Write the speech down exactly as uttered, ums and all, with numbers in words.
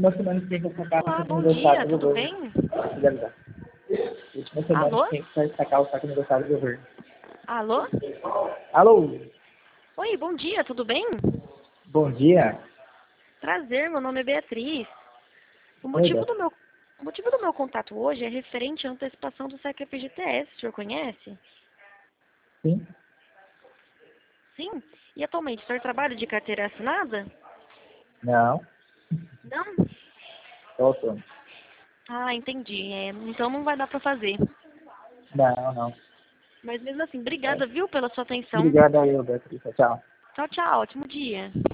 Última semana que tem que sacar Olá, o saco bom do dia, do tudo governo. bem? Finalizar. Última semana Alô? que tem que sacar o saco do governo. Alô? Alô? Oi, bom dia, tudo bem? Bom dia. Prazer, meu nome é Beatriz. O Oi, motivo Beto. do meu, o motivo do meu contato hoje é referente à antecipação do S E C F G T S, o senhor conhece? Sim? Sim? E atualmente, o senhor trabalha de carteira assinada? Não. Não? Só autônomo. Ah, entendi. É, então não vai dar para fazer. Não, não. Mas mesmo assim, obrigada, viu, pela sua atenção. Obrigado aí, Beatriz. Tchau. Tchau, tchau, ótimo dia.